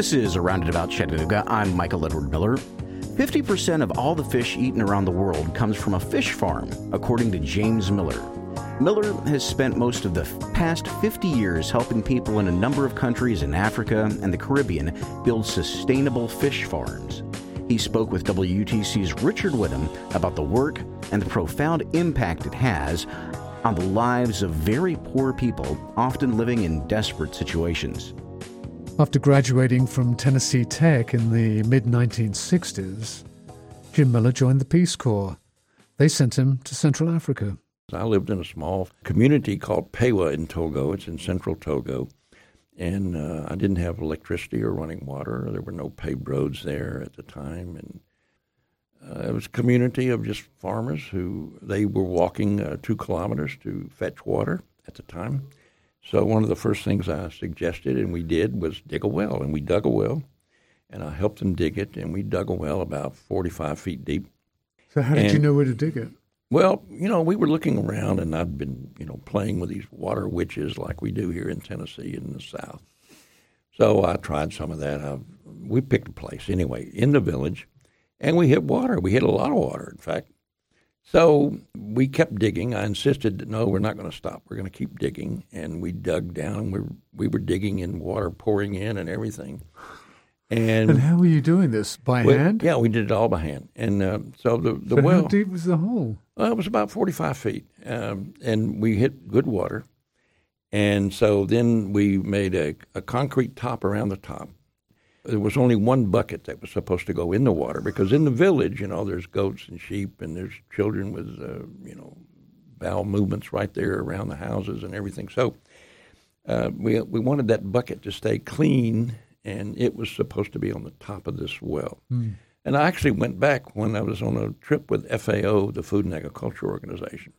This is A Roundabout Chattanooga. I'm Michael Edward Miller. 50% of all the fish eaten around the world comes from a fish farm, according to James Miller. Miller has spent most of the past 50 years helping people in a number of countries in Africa and the Caribbean build sustainable fish farms. He spoke with WUTC's Richard Whittam about the work and the profound impact it has on the lives of very poor people, often living in desperate situations. After graduating from Tennessee Tech in the mid-1960s, Jim Miller joined the Peace Corps. They sent him to Central Africa. I lived in a small community called Pewa in Togo. It's in central Togo. And I didn't have electricity or running water. There were no paved roads there at the time. And it was a community of just farmers who, they were walking 2 kilometers to fetch water at the time. So one of the first things I suggested, and we did, was dig a well. And we dug a well, and I helped them dig it, and we dug a well about 45 feet deep. So how did you know where to dig it? Well, we were looking around, and I'd been, playing with these water witches like we do here in Tennessee in the South. So I tried some of that. We picked a place anyway in the village, and we hit water. We hit a lot of water, in fact. So we kept digging. I insisted that, no, we're not going to stop. We're going to keep digging. And we dug down. We were digging in water pouring in and everything. And how were you doing this? By hand? Yeah, we did it all by hand. And so the So well. how deep was the hole? Well, it was about 45 feet. And we hit good water. And so then we made a concrete top around the top. There was only one bucket that was supposed to go in the water because in the village, there's goats and sheep and there's children with, bowel movements right there around the houses and everything. So we wanted that bucket to stay clean, and it was supposed to be on the top of this well. Mm. And I actually went back when I was on a trip with FAO, the Food and Agriculture Organization.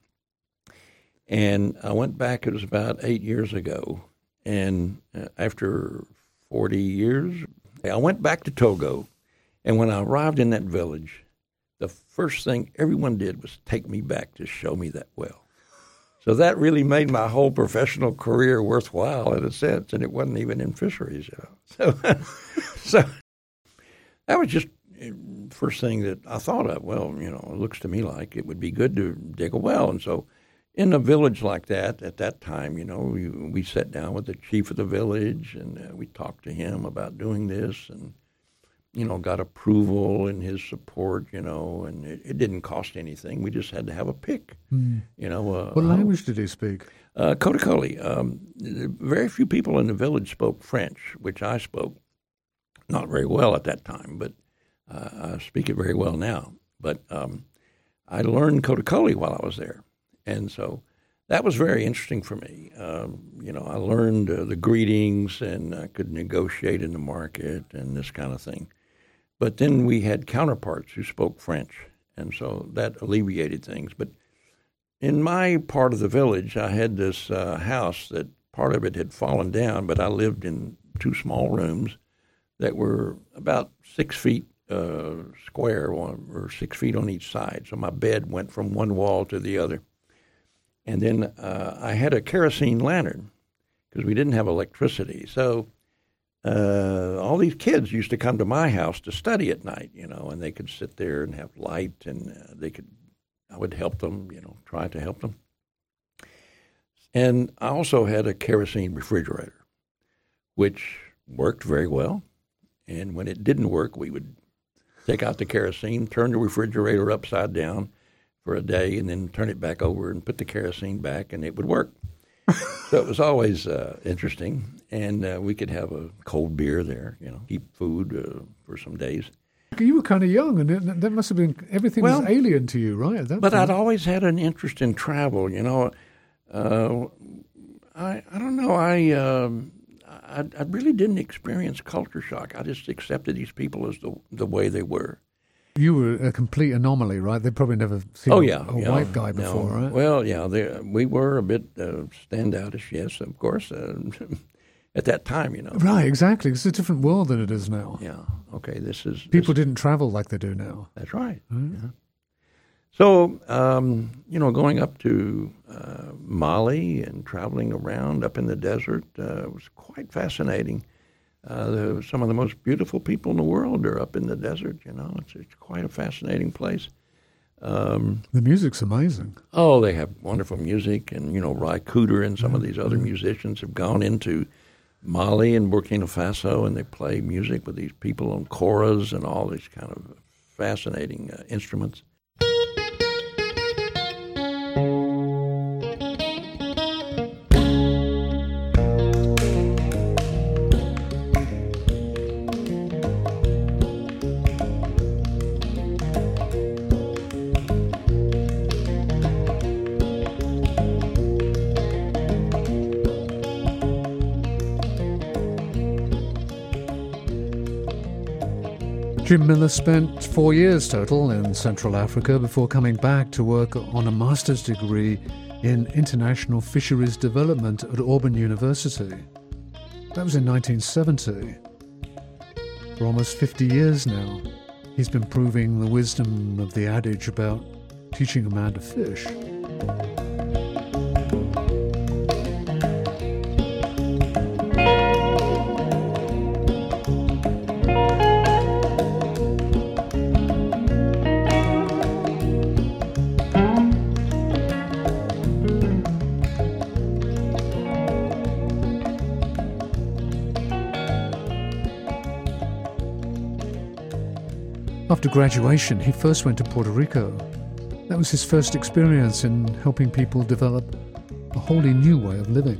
And I went back, it was about 8 years ago, and after 40 years, I went back to Togo, and when I arrived in that village, the first thing everyone did was take me back to show me that well. So that really made my whole professional career worthwhile in a sense, and it wasn't even in fisheries, So, so that was just the first thing that I thought of. Well, it looks to me like it would be good to dig a well, and so in a village like that, at that time, we sat down with the chief of the village and we talked to him about doing this and, got approval and his support, and it didn't cost anything. We just had to have a pick, What language did he speak? Kodakoli. Very few people in the village spoke French, which I spoke not very well at that time, but I speak it very well now. But I learned Kodakoli while I was there. And so that was very interesting for me. I learned the greetings, and I could negotiate in the market and this kind of thing. But then we had counterparts who spoke French, and so that alleviated things. But in my part of the village, I had this house that part of it had fallen down, but I lived in 2 small rooms that were about 6 feet square, or 6 feet on each side. So my bed went from one wall to the other. And then I had a kerosene lantern because we didn't have electricity. So all these kids used to come to my house to study at night, and they could sit there and have light, and I would help them, try to help them. And I also had a kerosene refrigerator, which worked very well. And when it didn't work, we would take out the kerosene, turn the refrigerator upside down for a day, and then turn it back over and put the kerosene back, and it would work. So it was always interesting, and we could have a cold beer there, keep food for some days. You were kind of young, and that must have been, everything was alien to you, right? At that but point. I'd always had an interest in travel, I don't know, I really didn't experience culture shock. I just accepted these people as the way they were. You were a complete anomaly, right? They'd probably never seen a white guy before, right? Well, we were a bit standoutish, yes, of course, at that time, Right, exactly. It's a different world than it is now. Yeah, okay, People didn't travel like they do now. That's right. Yeah. So, going up to Mali and traveling around up in the desert was quite fascinating. Some of the most beautiful people in the world are up in the desert. It's quite a fascinating place. The music's amazing. Oh, they have wonderful music, and Ry Cooder and some of these other musicians have gone into Mali and Burkina Faso, and they play music with these people on koras and all these kind of fascinating instruments. Jim Miller spent 4 years total in Central Africa before coming back to work on a master's degree in international fisheries development at Auburn University. That was in 1970. For almost 50 years now, he's been proving the wisdom of the adage about teaching a man to fish. After graduation, he first went to Puerto Rico. That was his first experience in helping people develop a wholly new way of living.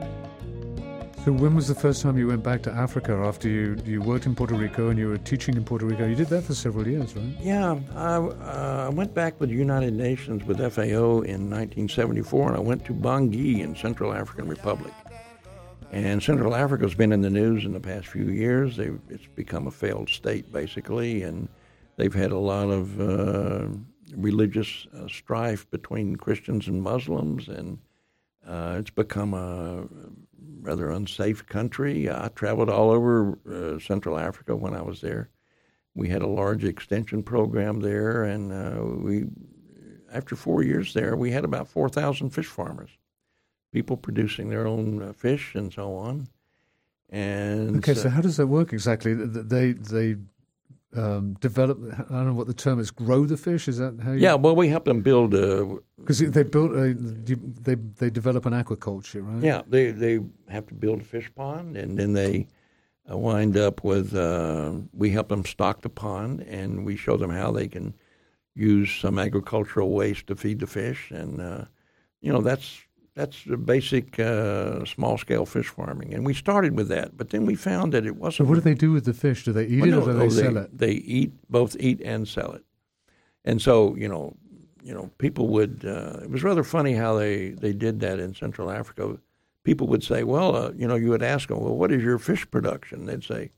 So when was the first time you went back to Africa after you worked in Puerto Rico and you were teaching in Puerto Rico? You did that for several years, right? Yeah, I went back with the United Nations with FAO in 1974, and I went to Bangui in Central African Republic. And Central Africa's been in the news in the past few years. It's become a failed state, basically, and they've had a lot of religious strife between Christians and Muslims, and it's become a rather unsafe country. I traveled all over Central Africa when I was there. We had a large extension program there, and after 4 years there, we had about 4,000 fish farmers, people producing their own fish and so on. And okay, so how does that work exactly? They develop, I don't know what the term is, grow the fish? Is that how you... Yeah, well, we help them build because they develop an aquaculture, right? Yeah, they have to build a fish pond, and then they wind up with, we help them stock the pond, and we show them how they can use some agricultural waste to feed the fish, and, that's the basic small-scale fish farming. And we started with that, but then we found that it wasn't... So what do they do with the fish? Do they eat it or do they sell it? They both eat and sell it. And so, people would... it was rather funny how they did that in Central Africa. People would say, well, you would ask them, well, what is your fish production? They'd say,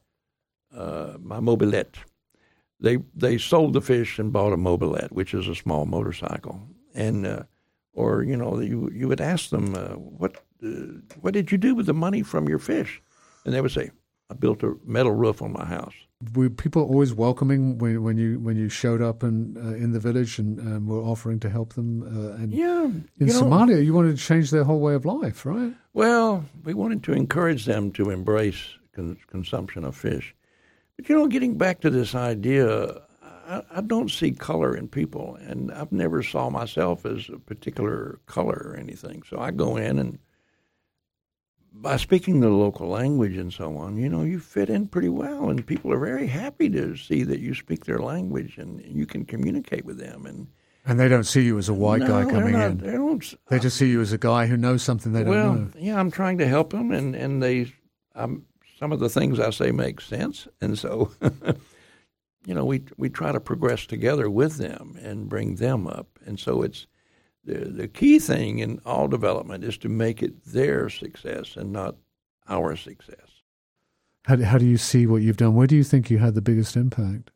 my mobilette. They sold the fish and bought a mobilette, which is a small motorcycle. And... Or, you would ask them, what did you do with the money from your fish? And they would say, I built a metal roof on my house. Were people always welcoming when you showed up in the village and were offering to help them? In Somalia, you wanted to change their whole way of life, right? Well, we wanted to encourage them to embrace consumption of fish. But, getting back to this idea, I don't see color in people, and I've never saw myself as a particular color or anything. So I go in, and by speaking the local language and so on, you fit in pretty well, and people are very happy to see that you speak their language and you can communicate with them. And they don't see you as a white guy coming in. They just see you as a guy who knows something they don't know. Well, yeah, I'm trying to help them, and some of the things I say make sense, and so... we try to progress together with them and bring them up. And so it's the key thing in all development is to make it their success and not our success. How do you see what you've done? Where do you think you had the biggest impact?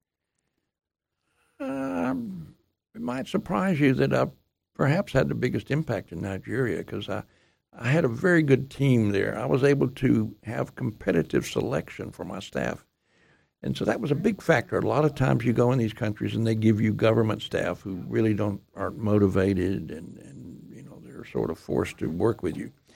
It might surprise you that I perhaps had the biggest impact in Nigeria because I had a very good team there. I was able to have competitive selection for my staff. And so that was a big factor. A lot of times you go in these countries and they give you government staff who really aren't motivated and they're sort of forced to work with you.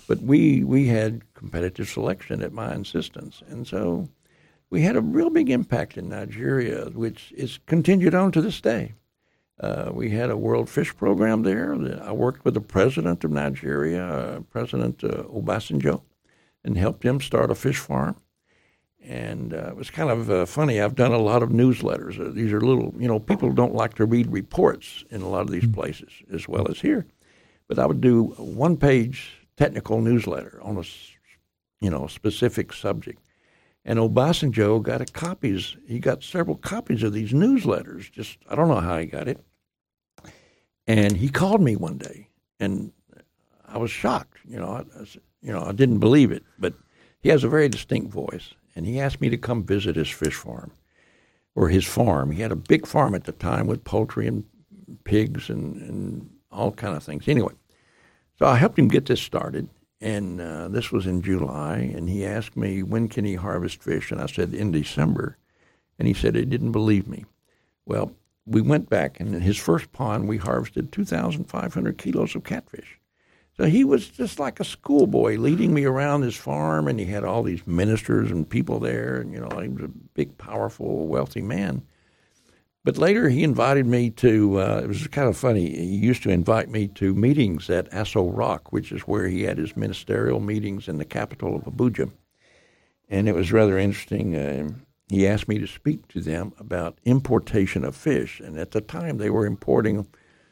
But we had competitive selection at my insistence. And so we had a real big impact in Nigeria, which is continued on to this day. We had a World Fish Program there. I worked with the president of Nigeria, President Obasanjo, and helped him start a fish farm. And it was kind of funny. I've done a lot of newsletters. These are little, people don't like to read reports in a lot of these places as well as here. But I would do a one-page technical newsletter on a specific subject. And Obasanjo he got several copies of these newsletters. I don't know how he got it. And he called me one day, and I was shocked. I didn't believe it, but he has a very distinct voice. And he asked me to come visit his fish farm, or his farm. He had a big farm at the time with poultry and pigs and all kind of things. Anyway, so I helped him get this started, and this was in July, and he asked me, when can he harvest fish? And I said, in December. And he said he didn't believe me. Well, we went back, and in his first pond, we harvested 2,500 kilos of catfish. So he was just like a schoolboy leading me around his farm, and he had all these ministers and people there, and, he was a big, powerful, wealthy man. But later he invited me to, it was kind of funny, he used to invite me to meetings at Aso Rock, which is where he had his ministerial meetings in the capital of Abuja. And it was rather interesting. He asked me to speak to them about importation of fish. And at the time, they were importing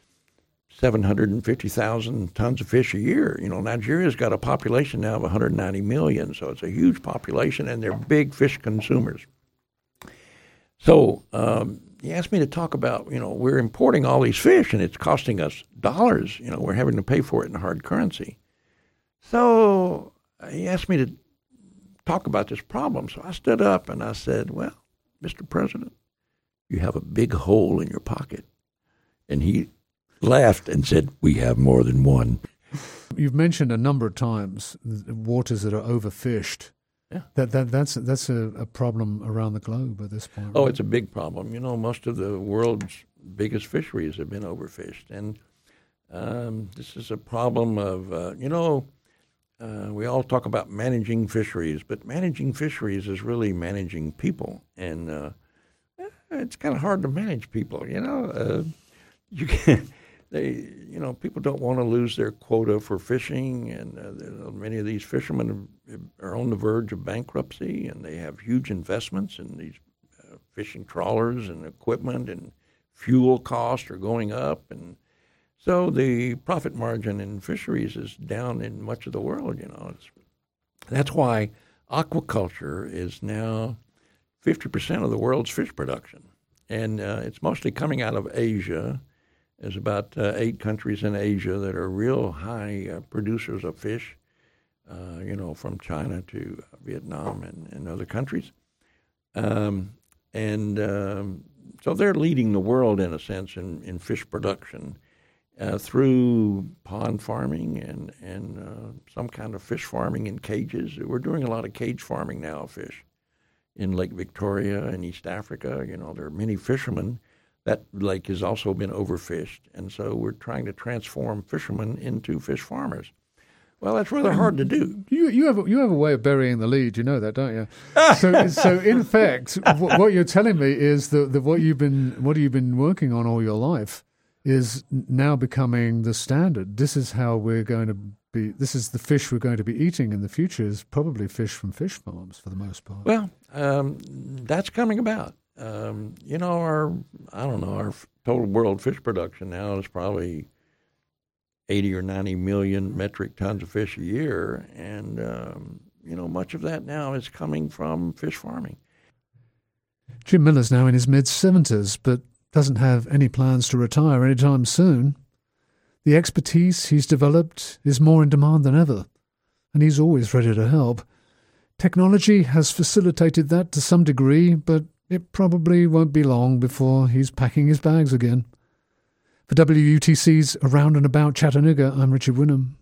750,000 tons of fish a year. Nigeria's got a population now of 190 million, so it's a huge population, and they're big fish consumers. So he asked me to talk about, we're importing all these fish, and it's costing us dollars. We're having to pay for it in hard currency. So he asked me to talk about this problem. So I stood up and I said, well, Mr. President, you have a big hole in your pocket. And he laughed and said, we have more than one. You've mentioned a number of times waters that are overfished. Yeah. That's a problem around the globe at this point. Oh, right? It's a big problem. Most of the world's biggest fisheries have been overfished. And this is a problem of, we all talk about managing fisheries, but managing fisheries is really managing people. And it's kind of hard to manage people, you can't. People don't want to lose their quota for fishing, and many of these fishermen are on the verge of bankruptcy, and they have huge investments in these fishing trawlers and equipment, and fuel costs are going up, and so the profit margin in fisheries is down in much of the world. That's why aquaculture is now 50% of the world's fish production, and it's mostly coming out of Asia. There's about 8 countries in Asia that are real high producers of fish, from China to Vietnam and other countries. So they're leading the world, in a sense, in fish production through pond farming and some kind of fish farming in cages. We're doing a lot of cage farming now of fish in Lake Victoria in East Africa. There are many fishermen. That lake has also been overfished, and so we're trying to transform fishermen into fish farmers. Well, that's rather hard to do. You have a way of burying the lead, you know that, don't you? So in fact, what you're telling me is that what you've been working on all your life is now becoming the standard. This is how we're going to be. This is the fish we're going to be eating in the future. Is probably fish from fish farms for the most part. Well, that's coming about. Our total world fish production now is probably 80 or 90 million metric tons of fish a year, and much of that now is coming from fish farming. Jim Miller's now in his mid-70s, but doesn't have any plans to retire anytime soon. The expertise he's developed is more in demand than ever, and he's always ready to help. Technology has facilitated that to some degree, but it probably won't be long before he's packing his bags again. For WUTC's Around and About Chattanooga, I'm Richard Wynnum.